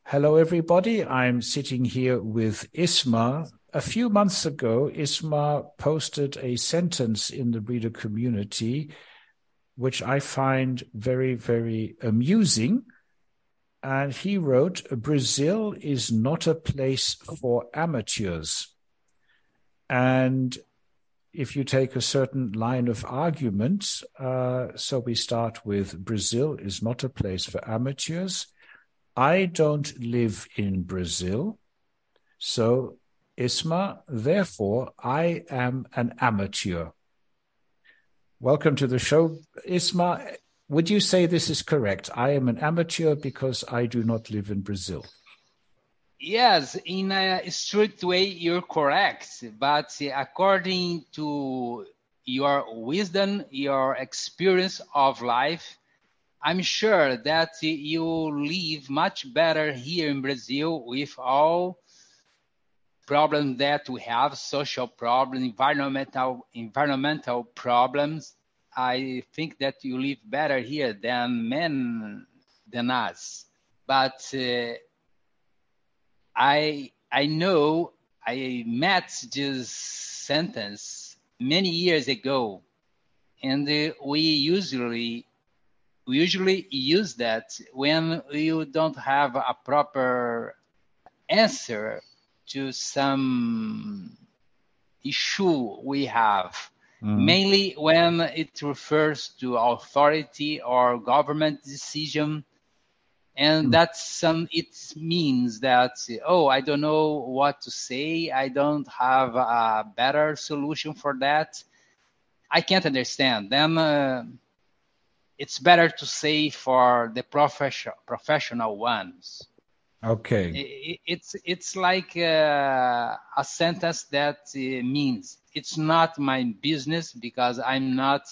Hello, everybody. I'm sitting here with Isma. A few months ago, Isma posted a sentence in the reader community, which I find very, very amusing. And he wrote, Brazil is not a place for amateurs. And if you take a certain line of argument, so we start with Brazil is not a place for amateurs. I don't live in Brazil, so Isma, therefore, I am an amateur. Welcome to the show, Isma. Would you say this is correct? I am an amateur because I do not live in Brazil. Yes, in a strict way, you're correct. But according to your wisdom, your experience of life, I'm sure that you live much better here in Brazil with all problems that we have, social problems, environmental problems. I think that you live better here than us. But I know I met this sentence many years ago, and we usually use that when you don't have a proper answer to some issue we have, mainly when it refers to authority or government decision. And it means that, I don't know what to say. I don't have a better solution for that. I can't understand. Then it's better to say for the professional ones. Okay. It's like a sentence that means it's not my business because I'm not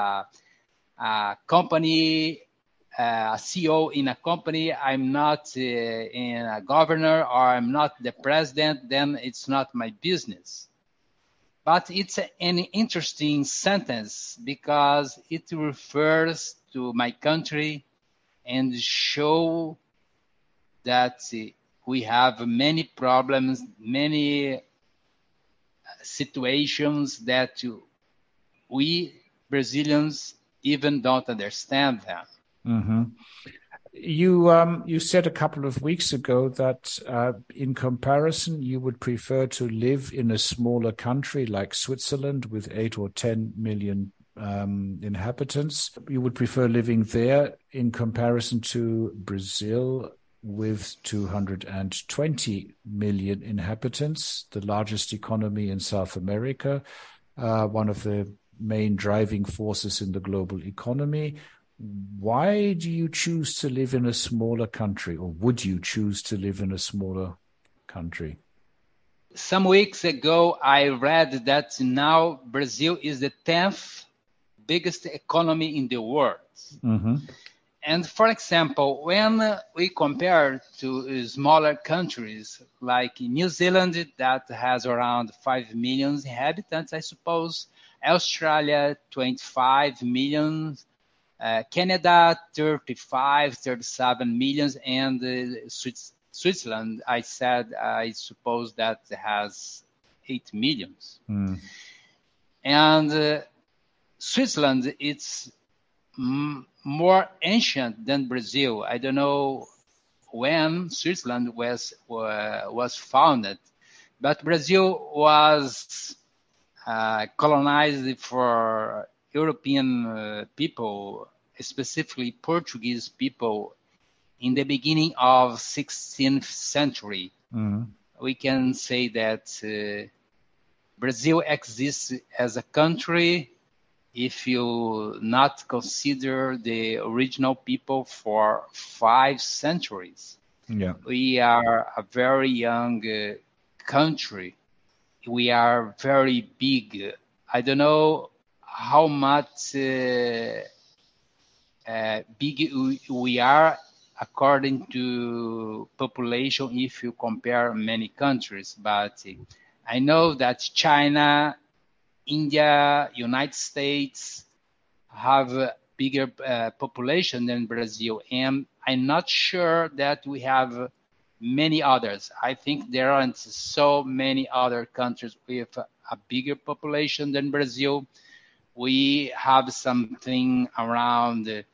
a company, a CEO in a company. I'm not in a governor, or I'm not the president. Then it's not my business. But it's an interesting sentence because it refers to my country and show that we have many problems, many situations that we Brazilians even don't understand them. Mm-hmm. You said a couple of weeks ago that in comparison, you would prefer to live in a smaller country like Switzerland with 8 or 10 million inhabitants. You would prefer living there in comparison to Brazil with 220 million inhabitants, the largest economy in South America, one of the main driving forces in the global economy. Why do you choose to live in a smaller country, or would you choose to live in a smaller country? Some weeks ago, I read that now Brazil is the 10th biggest economy in the world. Mm-hmm. And for example, when we compare to smaller countries like New Zealand, that has around 5 million inhabitants, I suppose, Australia, 25 million, Canada, 35, 37 millions, and Switzerland, I suppose that has 8 millions. And Switzerland, it's more ancient than Brazil. I don't know when Switzerland was founded, but Brazil was colonized for European people, specifically Portuguese people, in the beginning of 16th century. We can say that Brazil exists as a country if you not consider the original people for 5 centuries. Yeah. We are a very young country. We are very big. I don't know how much big we are according to population if you compare many countries. But I know that China, India, United States have a bigger population than Brazil. And I'm not sure that we have many others. I think there aren't so many other countries with a bigger population than Brazil. We have something around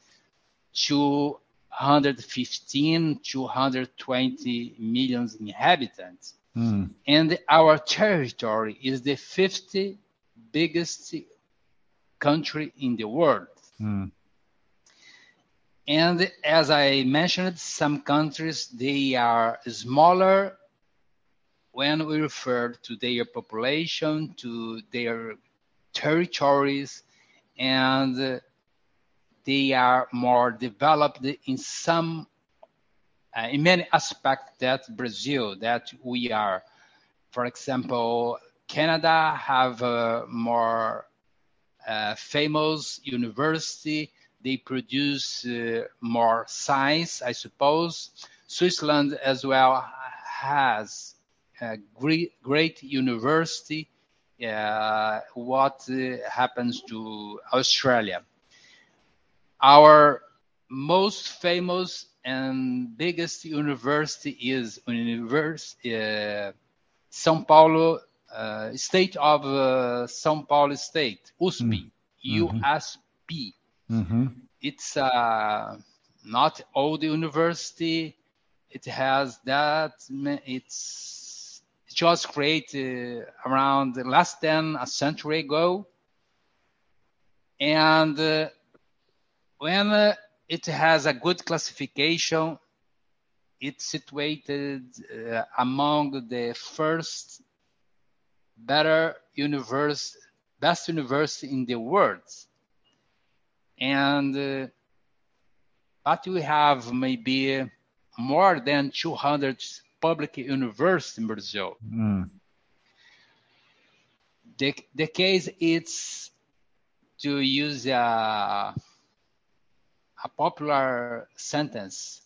215, 220 million inhabitants. And our territory is the 50th biggest country in the world. And as I mentioned, some countries, they are smaller when we refer to their population, to their territories, and they are more developed in many aspects that Brazil, that we are. For example, Canada have a more famous university. They produce more science, I suppose. Switzerland as well has a great university. What happens to Australia? Our most famous and biggest university is São Paulo, state of São Paulo State, USP, USP. It's not old university. It has that. It was created around less than a century ago, and when it has a good classification, it's situated among the first best university in the world. And but we have maybe more than 200 public universities in Brazil. The case is, to use a popular sentence,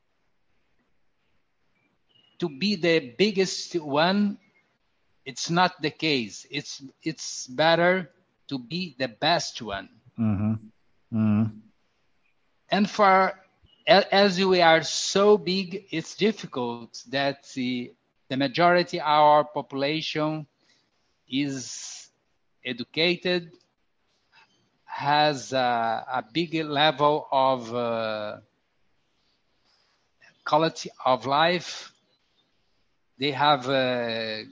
to be the biggest one, it's not the case. It's better to be the best one. And as we are so big, it's difficult that the majority of our population is educated, has a big level of quality of life. They have a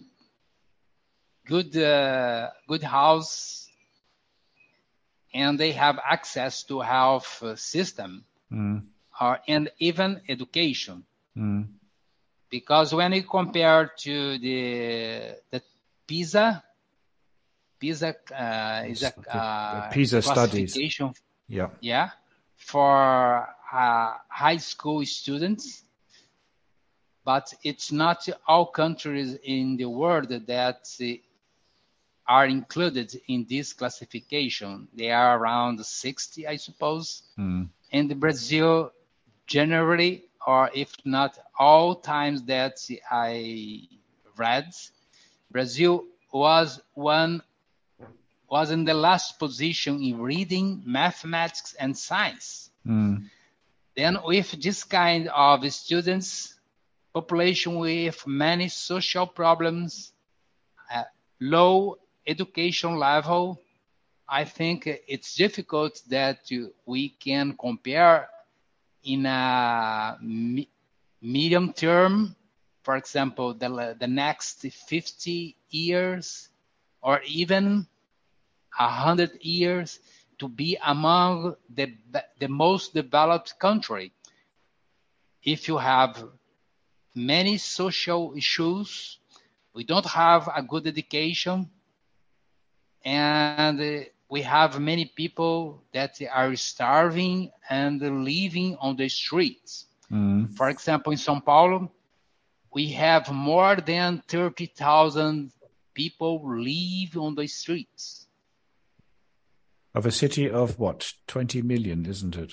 good house, and they have access to health system and even education. Because when you compare to the PISA is a PISA studies. For high school students, but it's not all countries in the world that are included in this classification. They are around 60, I suppose. And Brazil, generally, or if not all times that I read, Brazil was in the last position in reading, mathematics, and science. Then with this kind of students, population with many social problems, low education level, I think it's difficult that we can compare in a medium term, for example, the next 50 years or even 100 years, to be among the most developed country. If you have many social issues, we don't have a good education, and we have many people that are starving and living on the streets. For example, in São Paulo, we have more than 30,000 people live on the streets. Of a city of what, 20 million, isn't it?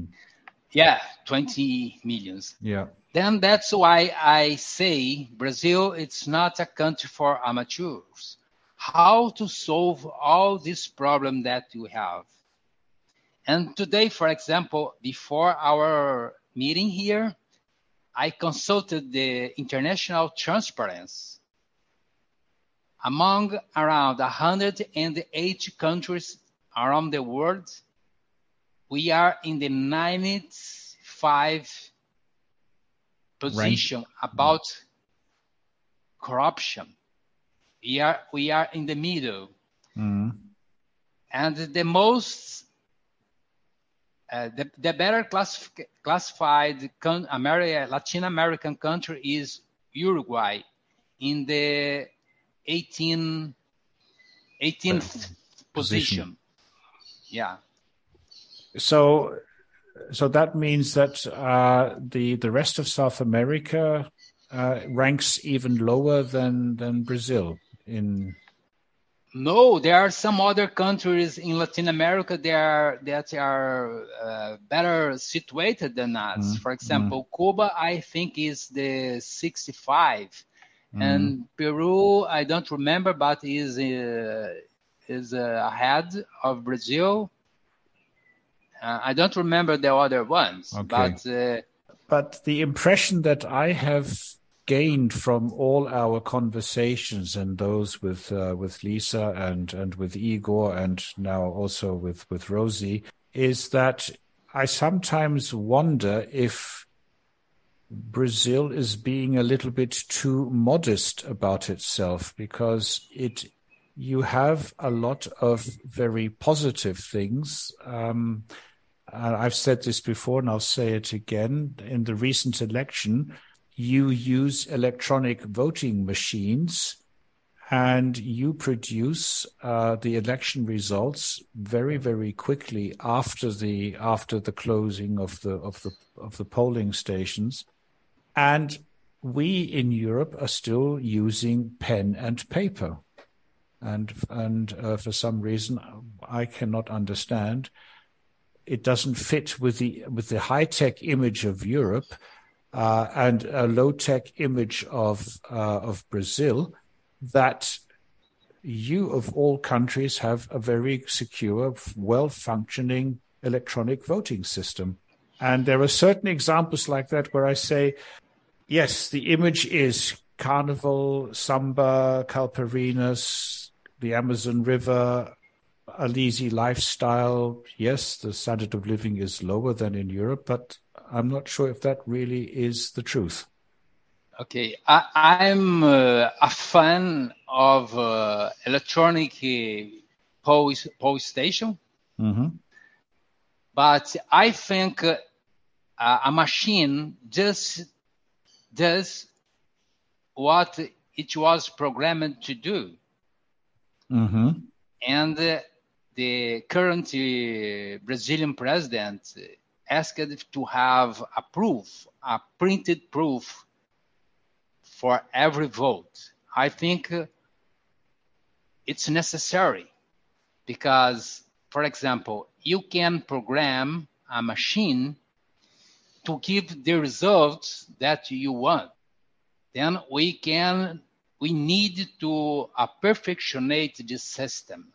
20 millions. Yeah. Then that's why I say Brazil, it's not a country for amateurs. How to solve all this problem that you have? And today, for example, before our meeting here, I consulted the international transparency. Among around 180 countries around the world, we are in the 95th position about corruption. We are in the middle. Mm. And the most, the better classified Latin American country is Uruguay in the 18th position. Yeah. So that means that the rest of South America ranks even lower than Brazil in. No, there are some other countries in Latin America that are better situated than us. For example, Cuba, I think, is the 65, and Peru, I don't remember, but is ahead of Brazil. I don't remember the other ones, okay. But the impression that I have gained from all our conversations and those with Lisa and with Igor and now also with Rosie is that I sometimes wonder if Brazil is being a little bit too modest about itself, because you have a lot of very positive things. I've said this before and I'll say it again. In the recent election, you use electronic voting machines and you produce the election results very, very quickly after the closing of the polling stations. And we in Europe are still using pen and paper. And for some reason I cannot understand, it doesn't fit with the high-tech image of Europe and a low-tech image of Brazil, that you of all countries have a very secure, well-functioning electronic voting system. And there are certain examples like that where I say, yes, the image is Carnival, Samba, Calperinas, the Amazon River, a lazy lifestyle. Yes, the standard of living is lower than in Europe, but I'm not sure if that really is the truth. Okay, I'm a fan of electronic poll station, but I think a machine just does what it was programmed to do. And the current Brazilian president asked to have a printed proof for every vote. I think it's necessary because, for example, you can program a machine to give the results that you want. Then we need to perfectionate this system.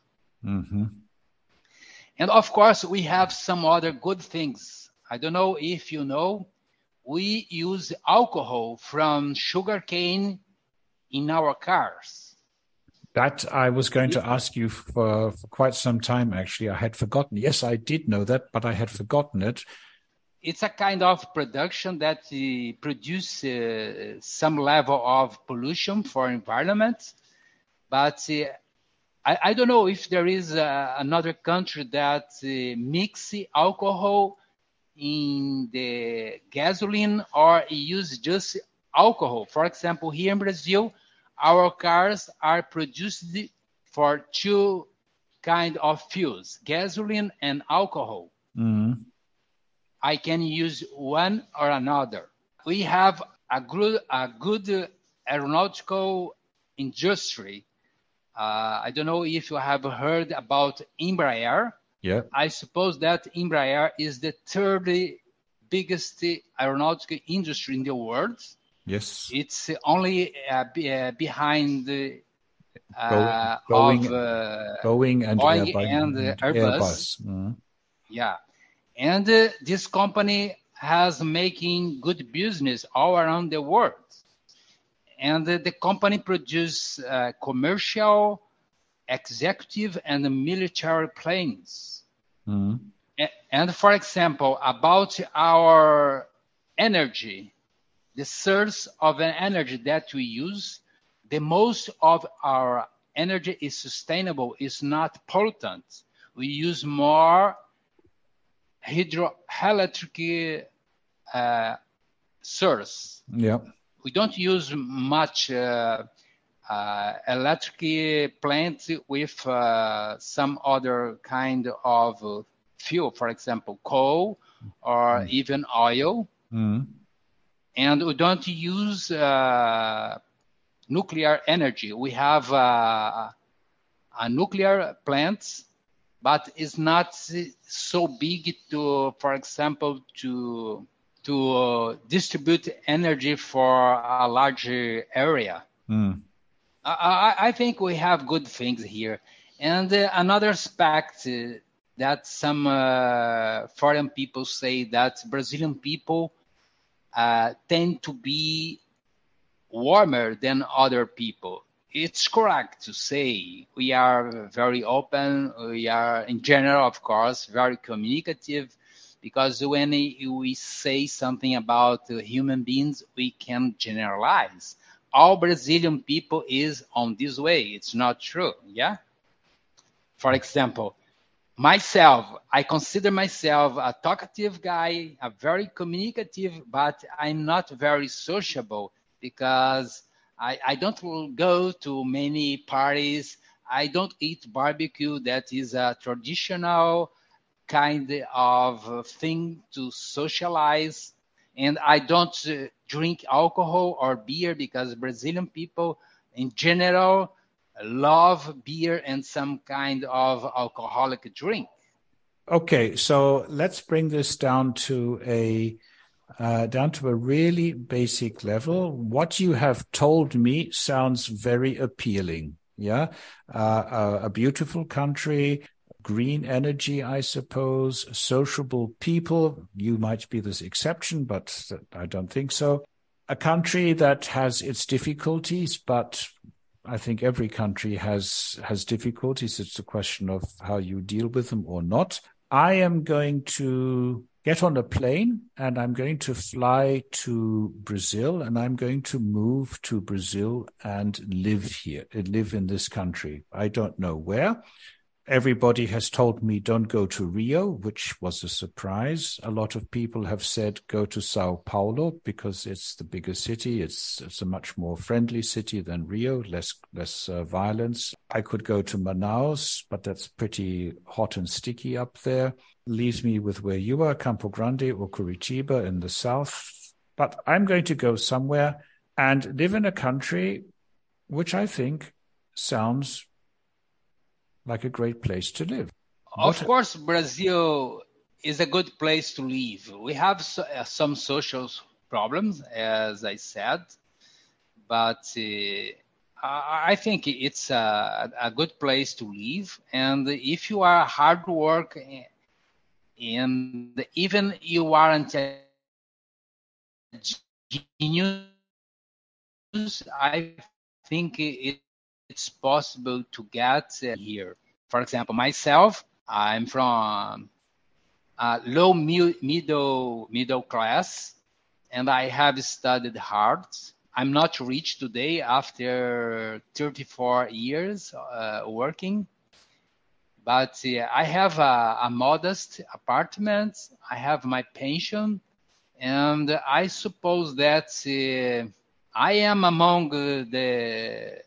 And of course, we have some other good things. I don't know if you know, we use alcohol from sugarcane in our cars. That I was going to ask you for quite some time, actually. I had forgotten. Yes, I did know that, but I had forgotten it. It's a kind of production that produces some level of pollution for environment. But I don't know if there is another country that mix alcohol in the gasoline or use just alcohol. For example, here in Brazil, our cars are produced for two kinds of fuels, gasoline and alcohol. I can use one or another. We have a good aeronautical industry. I don't know if you have heard about Embraer. Yeah. I suppose that Embraer is the third biggest aeronautical industry in the world. Yes. It's only behind Boeing and Airbus. Mm-hmm. Yeah. And this company has making good business all around the world. And the company produce commercial, executive, and military planes. Mm. And for example, about our energy, the source of an energy that we use, the most of our energy is sustainable, is not pollutant. We use more hydroelectric source. Yeah. We don't use much electric plant with some other kind of fuel, for example, coal or even oil. Mm. And we don't use nuclear energy. We have a nuclear plant, but it's not so big to, for example, to distribute energy for a large area. Mm. I think we have good things here. And another aspect that some foreign people say that Brazilian people tend to be warmer than other people. It's correct to say we are very open. We are, in general, of course, very communicative, because when we say something about human beings, we can generalize. All Brazilian people is on this way. It's not true. Yeah. For example, myself, I consider myself a talkative guy, a very communicative, but I'm not very sociable because I don't go to many parties. I don't eat barbecue. That is a traditional kind of thing to socialize. And I don't drink alcohol or beer because Brazilian people in general love beer and some kind of alcoholic drink. Okay, so let's bring this down to a really basic level. What you have told me sounds very appealing. Yeah, a beautiful country, green energy, I suppose, sociable people. You might be this exception, but I don't think so. A country that has its difficulties, but I think every country has difficulties. It's a question of how you deal with them or not. I am going to get on a plane and I'm going to fly to Brazil, and I'm going to move to Brazil and live in this country. I don't know where. Everybody has told me don't go to Rio, which was a surprise. A lot of people have said go to Sao Paulo because it's the bigger city. It's a much more friendly city than Rio, less violence. I could go to Manaus, but that's pretty hot and sticky up there. Leaves me with where you are, Campo Grande or Curitiba in the south. But I'm going to go somewhere and live in a country which I think sounds like a great place to live. Of course, Brazil is a good place to live. We have some social problems, as I said, but I think it's a good place to live. And if you are hard work and even you aren't a genius, I think it's possible to get here. For example, myself, I'm from low middle class, and I have studied hard. I'm not rich today after 34 years working, but I have a modest apartment. I have my pension, and I suppose that I am among the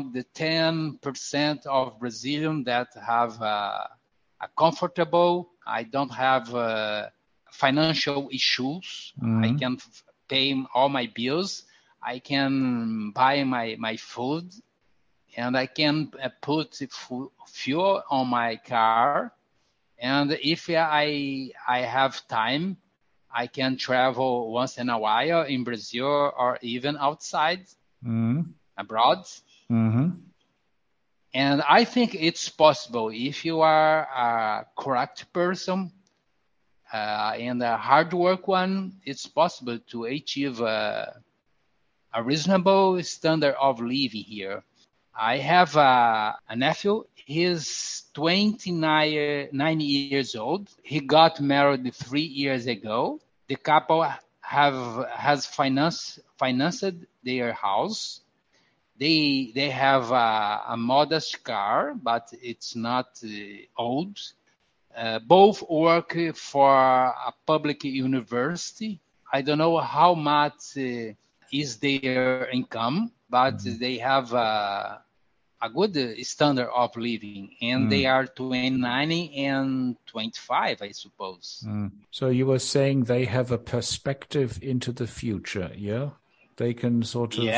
10% of Brazilians that have a comfortable. I don't have financial issues. Mm-hmm. I can pay all my bills. I can buy my food, and I can put fuel on my car. And if I have time, I can travel once in a while in Brazil or even outside, abroad. Mm-hmm. And I think it's possible if you are a correct person and a hard work one, it's possible to achieve a reasonable standard of living here. I have a nephew. He's 29 years old. He got married 3 years ago. The couple has financed their house. They have a modest car, but it's not old. Both work for a public university. I don't know how much is their income, but they have a good standard of living, and they are 29 and 25, I suppose. So you were saying they have a perspective into the future, yeah? They can sort of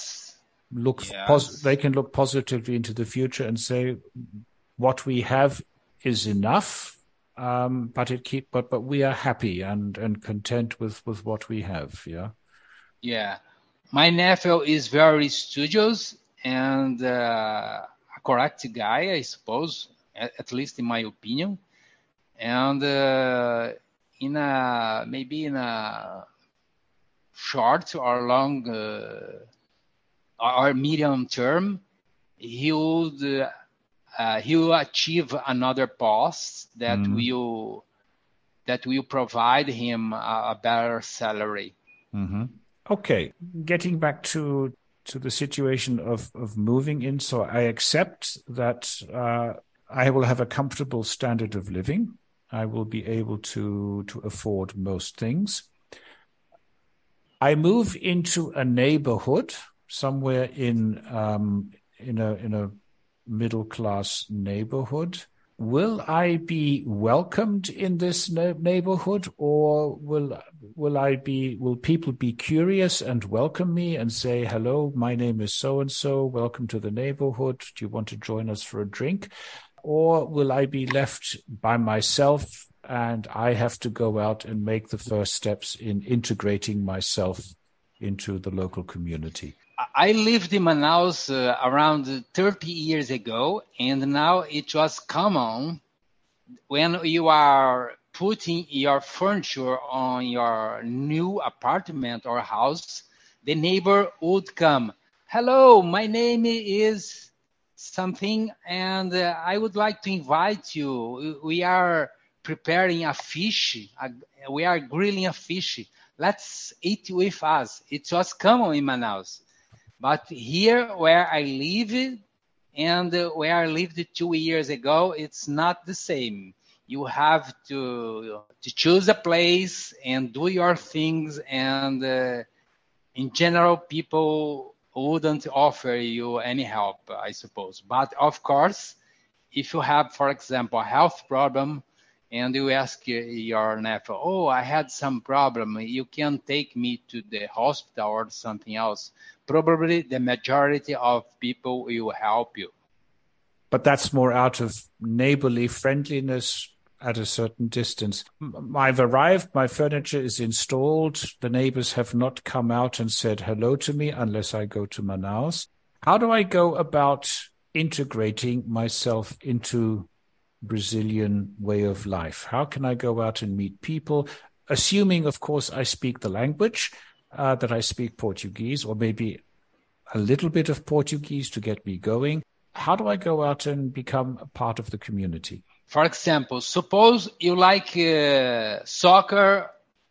they can look positively into the future and say, what we have is enough, but we are happy and content with what we have, yeah? Yeah. My nephew is very studious and a correct guy, I suppose, at least in my opinion. And maybe in a short or long or medium term, he will achieve another post that will provide him a better salary. Mm-hmm. Okay, getting back to the situation of moving in, so I accept that I will have a comfortable standard of living. I will be able to afford most things. I move into a neighborhood somewhere in a middle class neighborhood. Will I be welcomed in this neighborhood, or will people be curious and welcome me and say, hello, my name is so-and-so, welcome to the neighborhood, do you want to join us for a drink? Or will I be left by myself and I have to go out and make the first steps in integrating myself into the local community? I lived in Manaus around 30 years ago, and now it was common when you are putting your furniture on your new apartment or house, the neighbor would come. Hello, my name is something, and I would like to invite you. We are preparing a fish. We are grilling a fish. Let's eat with us. It was common in Manaus. But here where I live and where I lived 2 years ago, it's not the same. You have to choose a place and do your things. And in general, people wouldn't offer you any help, I suppose. But of course, if you have, for example, a health problem, and you ask your nephew, oh, I had some problem, you can take me to the hospital or something else. Probably the majority of people will help you. But that's more out of neighborly friendliness at a certain distance. I've arrived, my furniture is installed, the neighbors have not come out and said hello to me unless I go to Manaus. How do I go about integrating myself into Brazilian way of life? How can I go out and meet people, assuming, of course, I speak the language, that I speak Portuguese, or maybe a little bit of Portuguese to get me going? How do I go out and become a part of the community? For example, suppose you like soccer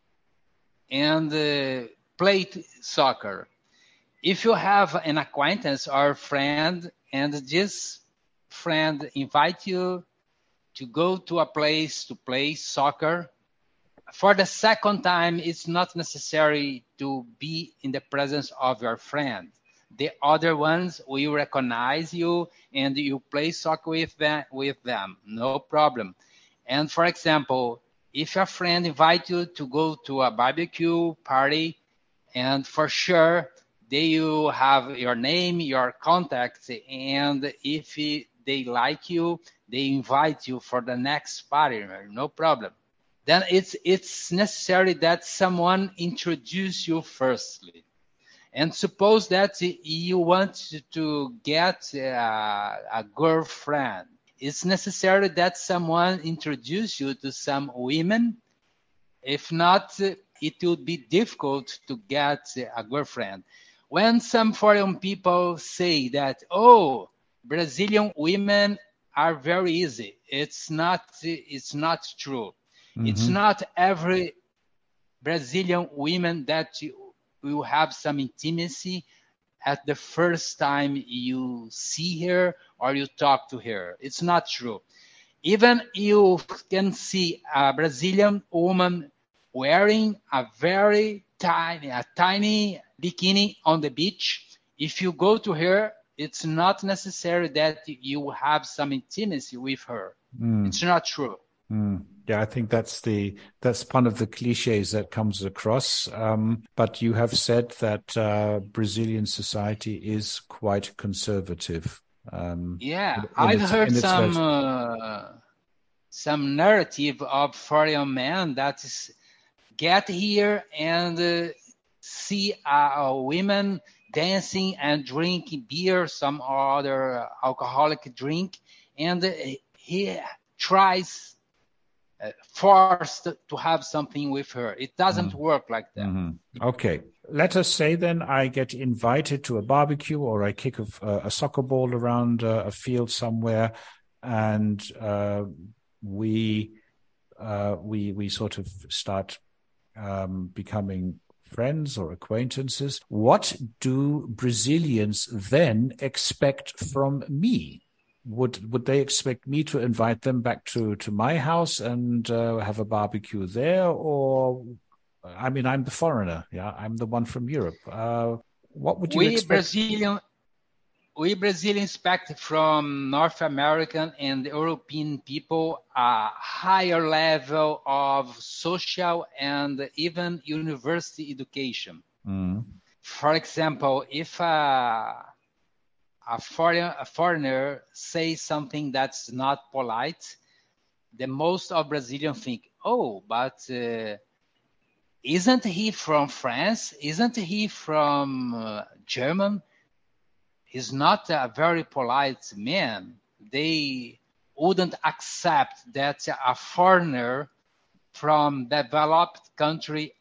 and play soccer. If you have an acquaintance or friend, and this friend invite you to go to a place to play soccer, for the second time, it's not necessary to be in the presence of your friend. The other ones will recognize you and you play soccer with them, no problem. And for example, if your friend invites you to go to a barbecue party, and for sure they will have your name, your contacts, and if they like you, they invite you for the next party, no problem. Then it's necessary that someone introduce you firstly. And suppose that you want to get a girlfriend. It's necessary that someone introduce you to some women, If not, it would be difficult to get a girlfriend. When some foreign people say that, oh, Brazilian women are very easy, it's not true. It's not every Brazilian woman that will have some intimacy at the first time you see her or you talk to her. It's not true. Even you can see a Brazilian woman wearing a tiny bikini on the beach. If you go to her, it's not necessary that you have some intimacy with her. It's not true. Yeah, I think that's one of the cliches that comes across. But you have said that Brazilian society is quite conservative. I've heard some narrative of foreign men that is get here and see women dancing and drinking beer, some other alcoholic drink, and he tries forced to have something with her. It doesn't work like that. Okay. Let us say then I get invited to a barbecue, or I kick a soccer ball around a field somewhere, and we sort of start becoming friends or acquaintances. What do Brazilians then expect from me? Would they expect me to invite them back to my house and have a barbecue there? Or, I mean, I'm the foreigner. Yeah, I'm the one from Europe. What would you expect? We Brazilians expect from North American and European people a higher level of social and even university education. For example, if a foreigner says something that's not polite, the most of Brazilians think, oh, but isn't he from France? Isn't he from German? He's not a very polite man. They wouldn't accept that a foreigner from developed country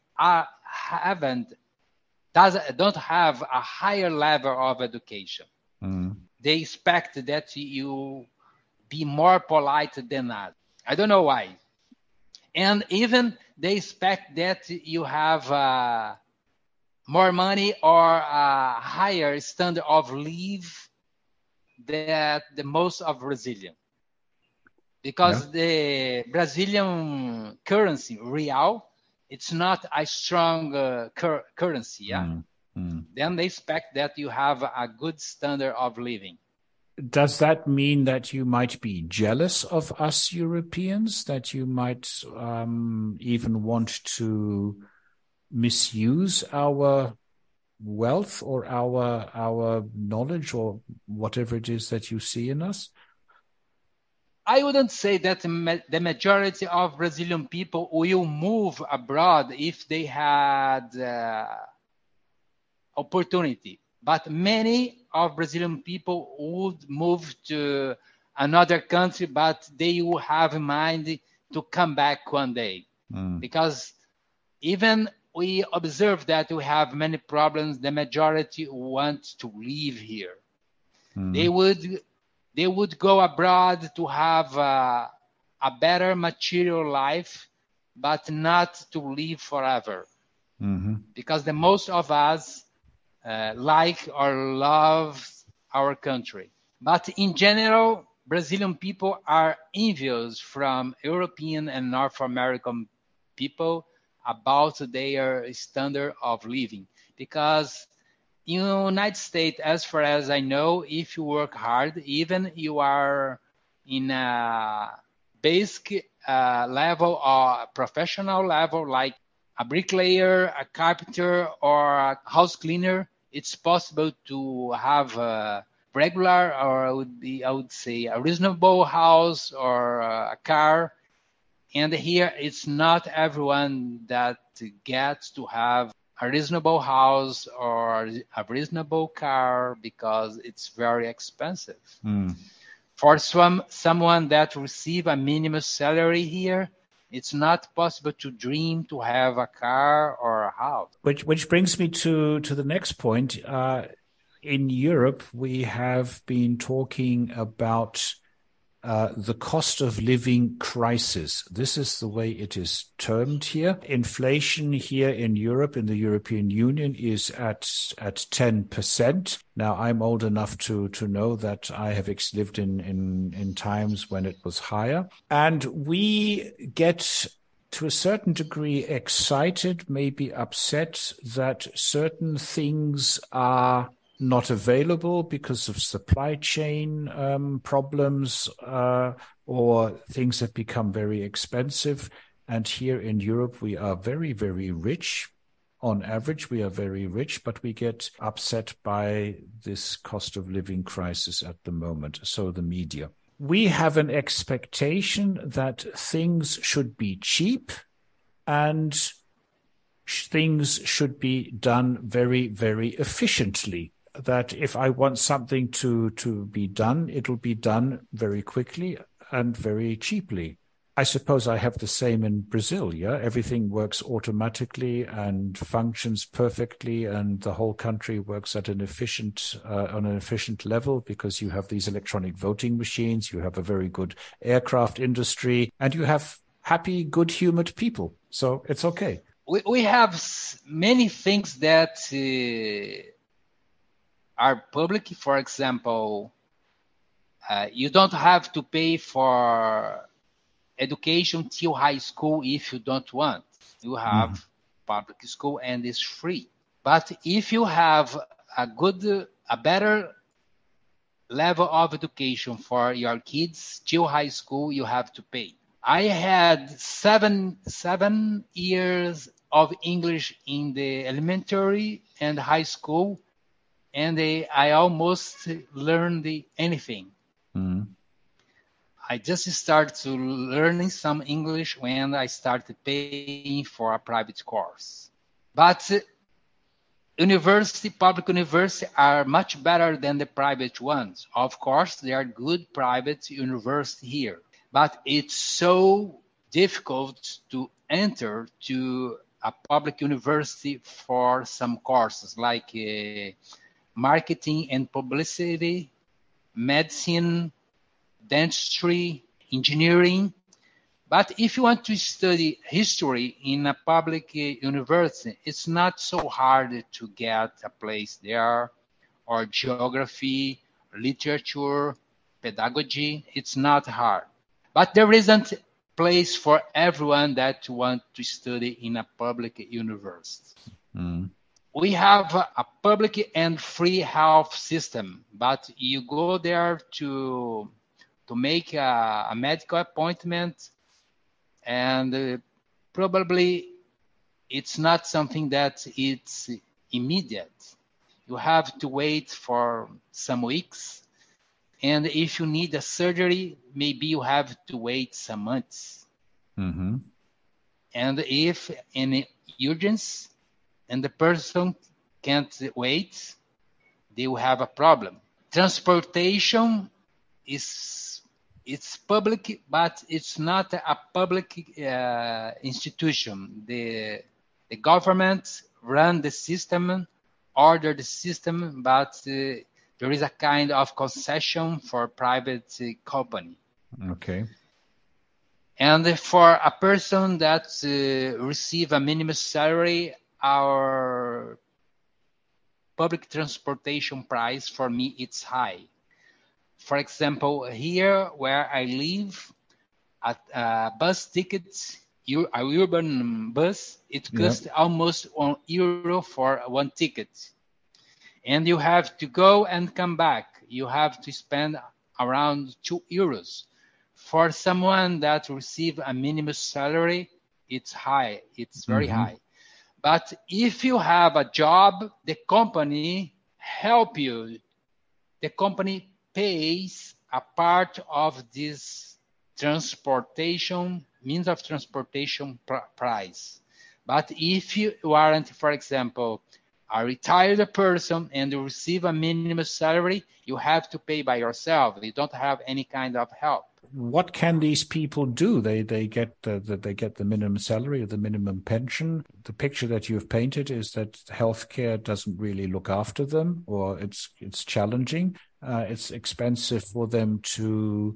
don't have a higher level of education. They expect that you be more polite than that. I don't know why. And even they expect that you have more money or a higher standard of live than the most of Brazilian. Because the Brazilian currency, real, it's not a strong currency, Then they expect that you have a good standard of living. Does that mean that you might be jealous of us Europeans, that you might even want to misuse our wealth or our knowledge or whatever it is that you see in us? I wouldn't say that the majority of Brazilian people will move abroad if they had opportunity. But many of Brazilian people would move to another country, but they will have in mind to come back one day. Because even we observe that we have many problems, the majority want to live here. They would go abroad to have a better material life, but not to live forever. Because the most of us like or love our country. But in general, Brazilian people are envious from European and North American people about their standard of living. Because in the United States, as far as I know, if you work hard, even you are in a basic level or professional level, like a bricklayer, a carpenter, or a house cleaner, it's possible to have a regular, or I would say a reasonable house or a car. And here it's not everyone that gets to have a reasonable house or a reasonable car because it's very expensive. For someone that receive a minimum salary here, It's not possible to dream to have a car or a house. Which brings me to the next point. In Europe, we have been talking about the cost of living crisis. This is the way it is termed here. Inflation here in Europe, in the European Union, is at 10%. Now, I'm old enough to know that I have lived in times when it was higher. And we get, to a certain degree, excited, maybe upset that certain things are not available because of supply chain problems, or things have become very expensive. And here in Europe, we are very, very rich. On average, we are very rich, but we get upset by this cost of living crisis at the moment. So the media. We have an expectation that things should be cheap and things should be done very, very efficiently. That if I want something to be done, it'll be done very quickly and very cheaply. I suppose I have the same in Brazil, yeah? Everything works automatically and functions perfectly, and the whole country works at on an efficient level because you have these electronic voting machines, you have a very good aircraft industry, and you have happy, good-humored people. So it's okay. We have many things that are public. For example, you don't have to pay for education till high school if you don't want. You have public school and it's free. But if you have a better level of education for your kids till high school, you have to pay. I had seven years of English in the elementary and high school, and I almost learned anything. I just started to learning some English when I started paying for a private course. But public university are much better than the private ones. Of course, there are good private universities here, but it's so difficult to enter to a public university for some courses like marketing and publicity, medicine, dentistry, engineering. But if you want to study history in a public university, it's not so hard to get a place there, or geography, literature, pedagogy. It's not hard. But there isn't a place for everyone that wants to study in a public university. We have a public and free health system, but you go there to make a medical appointment, and probably it's not something that it's immediate. You have to wait for some weeks, and if you need a surgery, maybe you have to wait some months. And if in urgence and the person can't wait, they will have a problem. Transportation it's public, but it's not a public institution. The government run the system, order the system, but there is a kind of concession for private company. Okay. And for a person that receive a minimum salary, our public transportation price for me it's high. For example, here where I live, a bus ticket, a urban bus, it costs almost €1 for one ticket. And you have to go and come back. You have to spend around €2. For someone that receives a minimum salary, it's high. It's very high. But if you have a job, the company help you. The company pays a part of this means of transportation price. But if you aren't, for example, a retired person and you receive a minimum salary, you have to pay by yourself. You don't have any kind of help. What can these people do? They get the minimum salary or the minimum pension. The picture that you've painted is that healthcare doesn't really look after them, or it's challenging. It's expensive for them to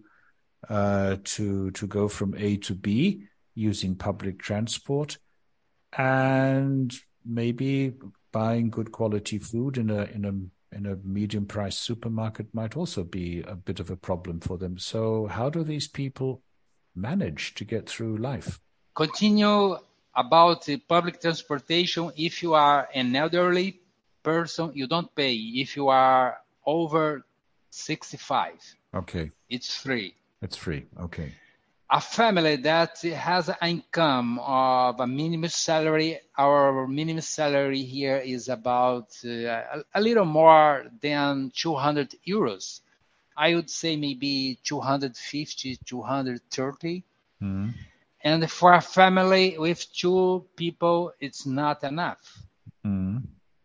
go from A to B using public transport, and maybe buying good quality food in a medium price supermarket might also be a bit of a problem for them. So how do these people manage to get through life? Continue about public transportation. If you are an elderly person, you don't pay. If you are over 65, okay, it's free. It's free. Okay. A family that has an income of a minimum salary, our minimum salary here is about a little more than 200 euros. I would say maybe 250, 230. Mm-hmm. And for a family with two people, it's not enough. Mm-hmm.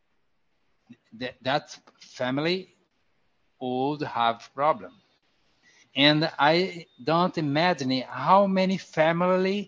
That family would have problem. And I don't imagine how many families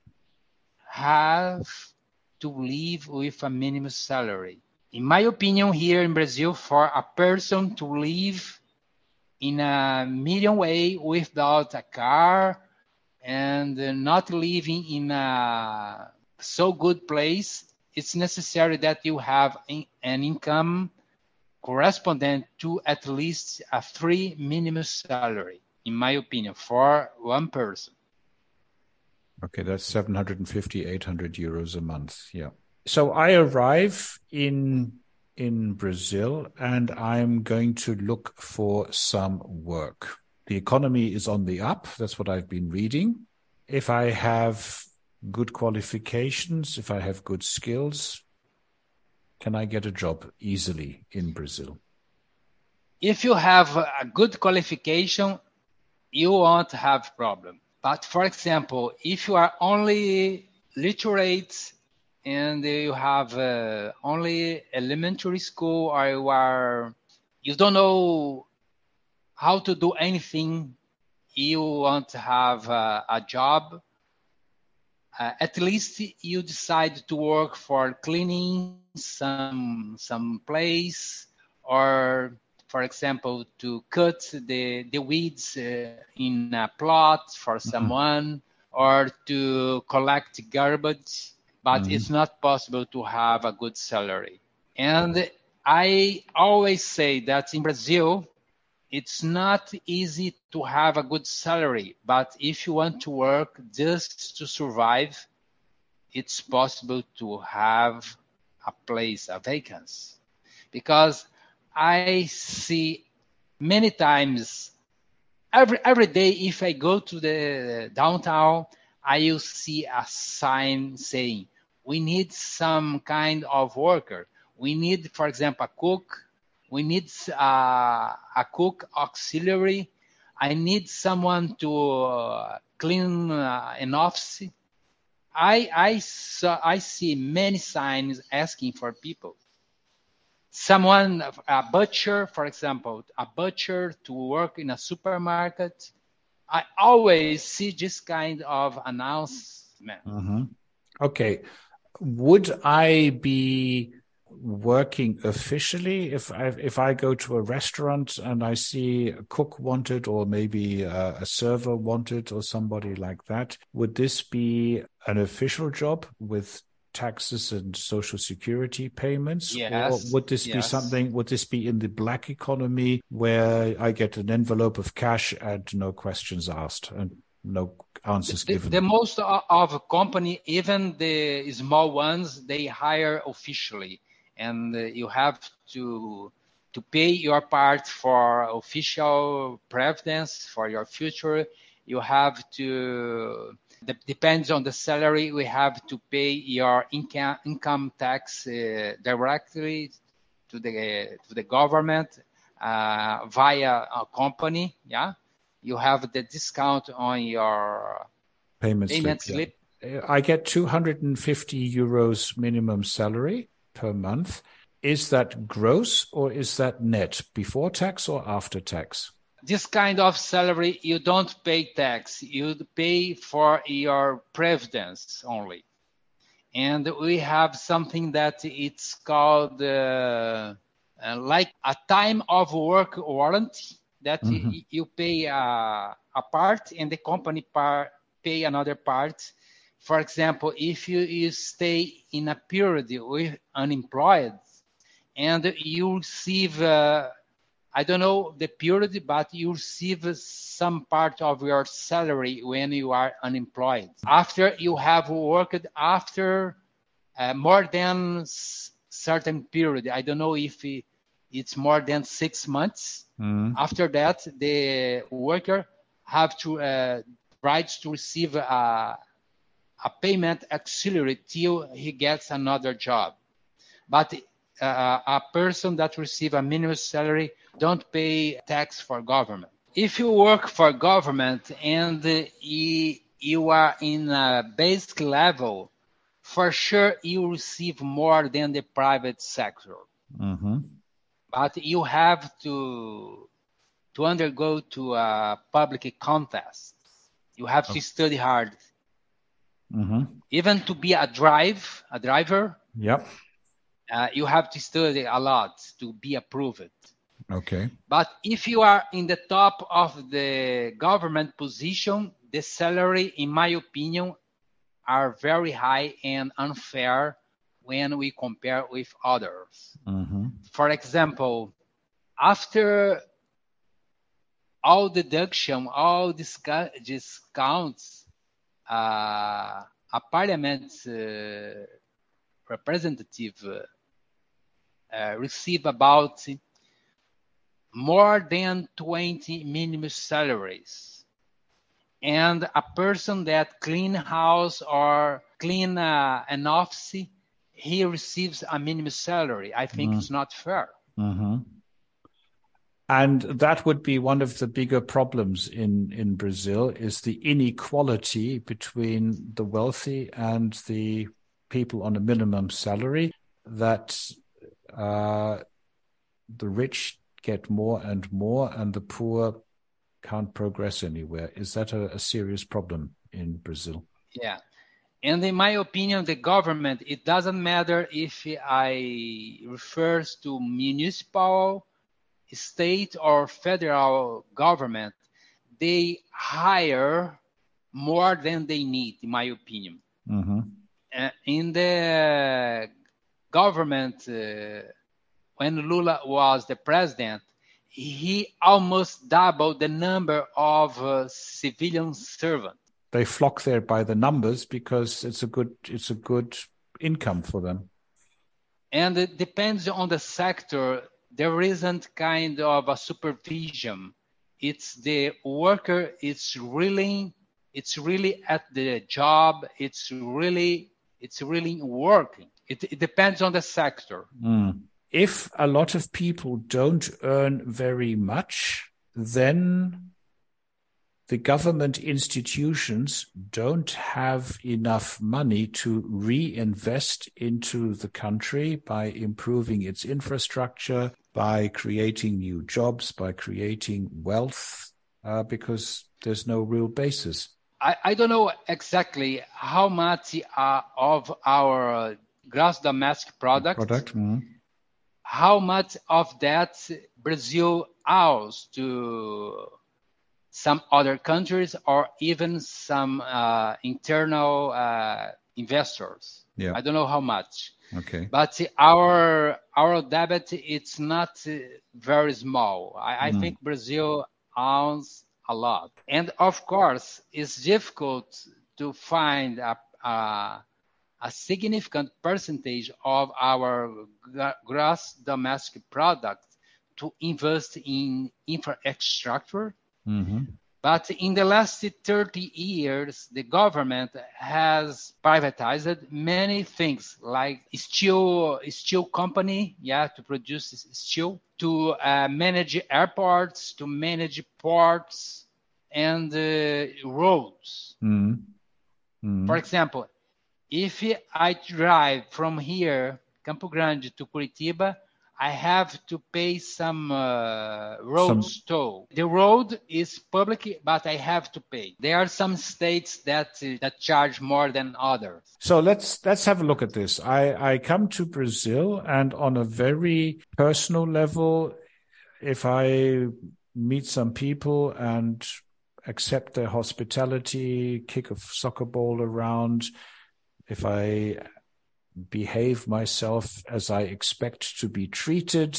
have to live with a minimum salary. In my opinion, here in Brazil, for a person to live in a medium way without a car and not living in a so good place, it's necessary that you have an income correspondent to at least a 3 minimum salary, in my opinion, for one person. Okay, that's 750, 800 euros a month. Yeah. So I arrive in Brazil and I'm going to look for some work. The economy is on the up. That's what I've been reading. If I have good qualifications, if I have good skills, can I get a job easily in Brazil? If you have a good qualification, you won't have problem. But for example, if you are only literate and you have only elementary school, or you don't know how to do anything, you want to have a job, at least you decide to work for cleaning some place, or for example, to cut the weeds in a plot for someone, or to collect garbage, but it's not possible to have a good salary. And I always say that in Brazil, it's not easy to have a good salary, but if you want to work just to survive, it's possible to have a place, a vacancy. Because I see many times, every day, if I go to the downtown, I will see a sign saying, we need some kind of worker. We need, for example, a cook. We need a cook auxiliary. I need someone to clean an office. I see many signs asking for people. Someone, a butcher, for example, a butcher to work in a supermarket. I always see this kind of announcement. Mm-hmm. Okay. Would I be working officially if I go to a restaurant and I see a cook wanted, or maybe a server wanted, or somebody like that? Would this be an official job with taxes and social security payments? Yes. Or would this be something, would this be in the black economy where I get an envelope of cash and no questions asked and no answers given? The most of a company, even the small ones, they hire officially, and you have to pay your part for official previdence for your future. You have to, depends on the salary, we have to pay your income tax directly to the government via a company. Yeah, you have the discount on your payment slip. Yeah. I get 250 euros minimum salary per month. is that gross or is that net, before tax or after tax? This kind of salary, you don't pay tax. You pay for your previdence only. And we have something that it's called like a time of work warranty that you pay a part and the company pay another part. For example, if you stay in a period with unemployed and you receive, I don't know the period, but you receive some part of your salary when you are unemployed. After you have worked after more than certain period, I don't know if it's more than 6 months. After that, the worker have to rights to receive a payment auxiliary till he gets another job. But a person that receive a minimum salary don't pay tax for government. If you work for government and you are in a basic level, for sure you receive more than the private sector. But you have to undergo to a public contest. You have to study hard. Even to be a driver. Yep. You have to study a lot to be approved. Okay. But if you are in the top of the government position, the salary, in my opinion, are very high and unfair when we compare with others. For example, after all deduction, all discounts, a parliament representative receive about more than 20 minimum salaries. And a person that clean house or clean an office, he receives a minimum salary. I think it's not fair. And that would be one of the bigger problems in Brazil, is the inequality between the wealthy and the people on a minimum salary, that the rich get more and more and the poor can't progress anywhere. Is that a serious problem in Brazil? Yeah. And in my opinion, the government, it doesn't matter if I refers to municipal, state or federal government, they hire more than they need, in my opinion. In the government, when Lula was the president, he almost doubled the number of civilian servants. They flock there by the numbers because it's a good income for them. And it depends on the sector. There isn't kind of a supervision. It's the worker. It's really at the job. It's really working. It depends on the sector. If a lot of people don't earn very much, then the government institutions don't have enough money to reinvest into the country by improving its infrastructure, by creating new jobs, by creating wealth, because there's no real basis. I don't know exactly how much of our gross domestic product. How much of that Brazil owes to some other countries or even some internal investors. Yeah. I don't know how much. Okay. But our debt, it's not very small. I think Brazil owns a lot. And of course, it's difficult to find a significant percentage of our gross domestic product to invest in infrastructure. But in the last 30 years, the government has privatized many things, like steel company, to produce steel, to manage airports, to manage ports and roads. For example, if I drive from here Campo Grande to Curitiba, I have to pay some roads toll. The road is public, but I have to pay. There are some states that charge more than others. So let's have a look at this. I come to Brazil, and on a very personal level, if I meet some people and accept their hospitality, kick a soccer ball around, if I behave myself as I expect to be treated,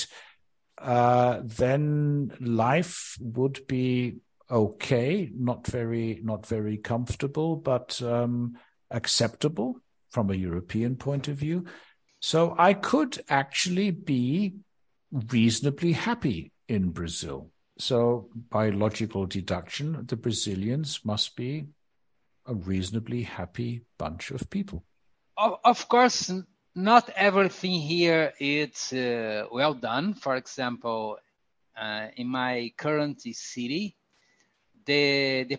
then life would be okay, not very comfortable, but acceptable from a European point of view. So I could actually be reasonably happy in Brazil. So by logical deduction, the Brazilians must be a reasonably happy bunch of people. Of course, not everything here is well done. For example, in my current city, the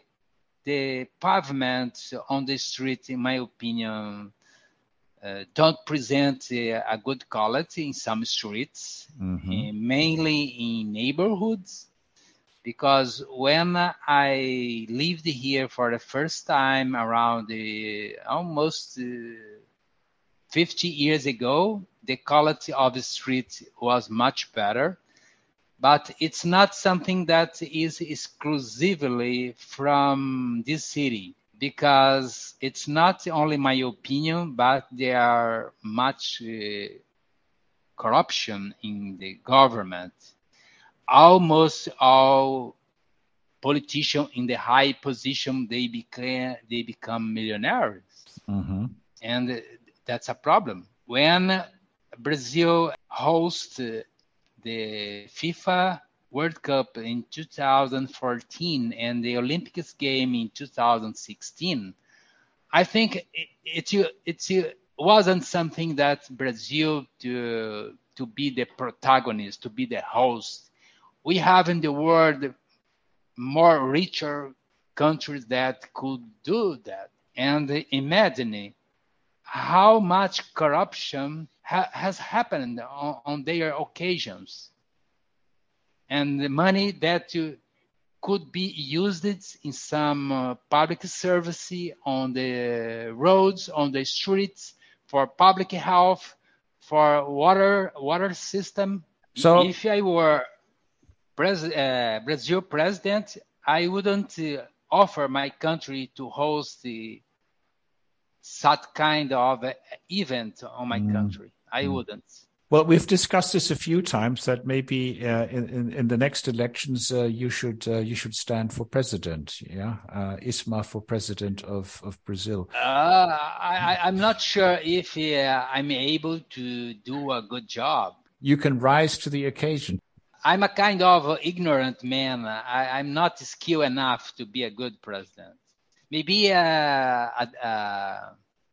pavement on the street, in my opinion, don't present a good quality in some streets, mainly in neighborhoods. Because when I lived here for the first time around almost 50 years ago, the quality of the street was much better. But it's not something that is exclusively from this city, because it's not only my opinion, but there are much corruption in the government. Almost all politicians in the high position, they become millionaires. And that's a problem. When Brazil hosts the FIFA World Cup in 2014 and the Olympics game in 2016, I think it wasn't something that Brazil to be the protagonist, to be the host. We have in the world more richer countries that could do that. And imagine how much corruption has happened on their occasions. And the money that could be used in some public service on the roads, on the streets, for public health, for water system. So if I were Brazil president, I wouldn't offer my country to host such kind of event on my country. I wouldn't. Well, we've discussed this a few times that maybe in the next elections you should stand for president. Yeah, Ismar for president of Brazil. I'm not sure if I'm able to do a good job. You can rise to the occasion. I'm a kind of ignorant man. I'm not skilled enough to be a good president. Maybe a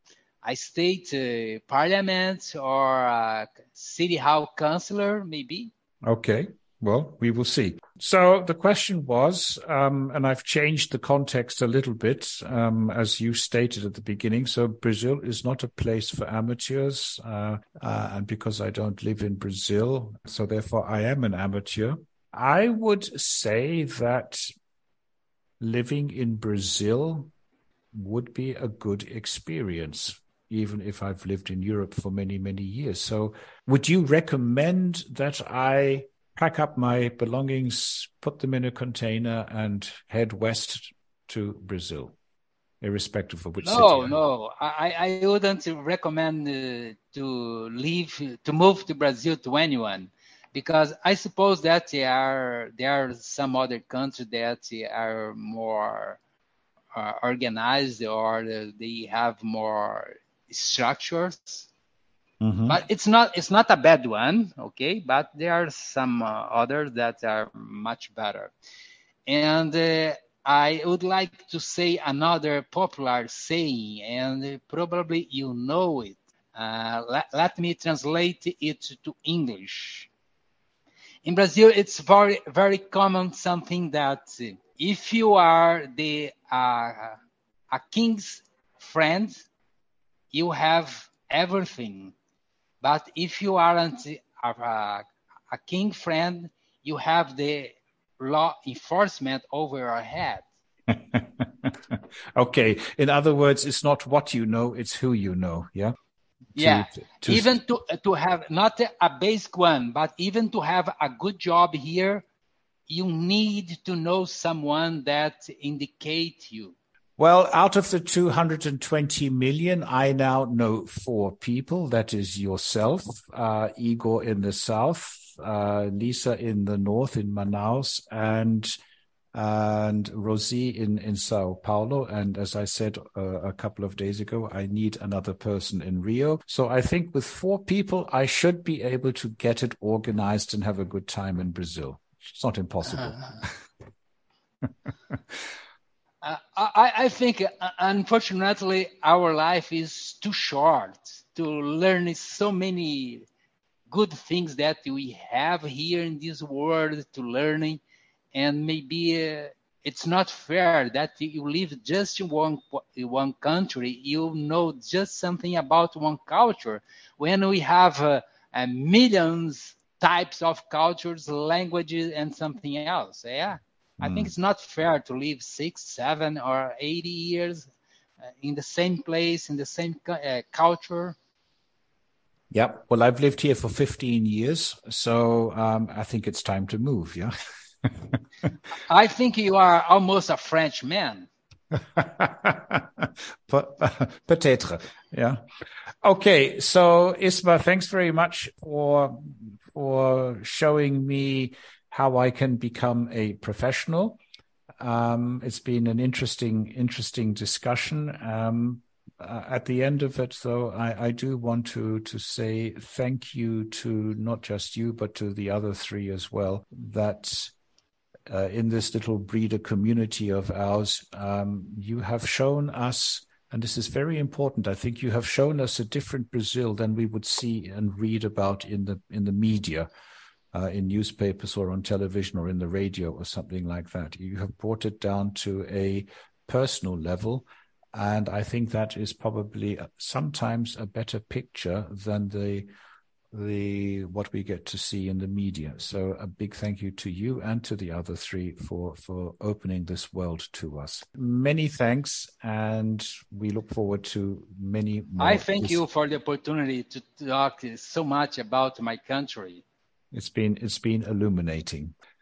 state parliament or a city hall councillor, maybe. Okay, well, we will see. So the question was, and I've changed the context a little bit, as you stated at the beginning. So Brazil is not a place for amateurs, and because I don't live in Brazil, so therefore I am an amateur. I would say that living in Brazil would be a good experience, even if I've lived in Europe for many, many years. So would you recommend that I pack up my belongings, put them in a container, and head west to Brazil, irrespective of which city? No. I wouldn't recommend to move to Brazil to anyone, because I suppose that there are some other countries that are more organized, or they have more structures. But it's not a bad one, okay? But there are some others that are much better. And I would like to say another popular saying, and probably you know it. Let me translate it to English. In Brazil, it's very, very common something that if you are a king's friend, you have everything. But if you aren't a king friend, you have the law enforcement over your head. Okay. In other words, it's not what you know, it's who you know. Yeah. Yeah. Even to have not a basic one, but even to have a good job here, you need to know someone that indicate you. Well, out of the 220 million, I now know 4 people. That is yourself, Igor in the south, Lisa in the north in Manaus, and Rosie in Sao Paulo. And as I said a couple of days ago, I need another person in Rio. So I think with 4 people, I should be able to get it organized and have a good time in Brazil. It's not impossible. I think, unfortunately, our life is too short to learn so many good things that we have here in this world to learning. And maybe it's not fair that you live just in one country, you know just something about one culture, when we have millions types of cultures, languages, and something else. Yeah. I think it's not fair to live 6, 7, or 80 years in the same place, in the same culture. Yeah. Well, I've lived here for 15 years, so I think it's time to move. Yeah. I think you are almost a French man. Peut-être. Yeah. Okay. So Isma, thanks very much for showing me how I can become a professional. It's been an interesting discussion. At the end of it, though, I do want to say thank you to not just you, but to the other 3 as well, that in this little breeder community of ours, you have shown us, and this is very important, I think you have shown us a different Brazil than we would see and read about in the media. In newspapers or on television or in the radio or something like that. You have brought it down to a personal level. And I think that is probably sometimes a better picture than what we get to see in the media. So a big thank you to you and to the other 3 for opening this world to us. Many thanks, and we look forward to many more. I thank you for the opportunity to talk so much about my country. It's been illuminating.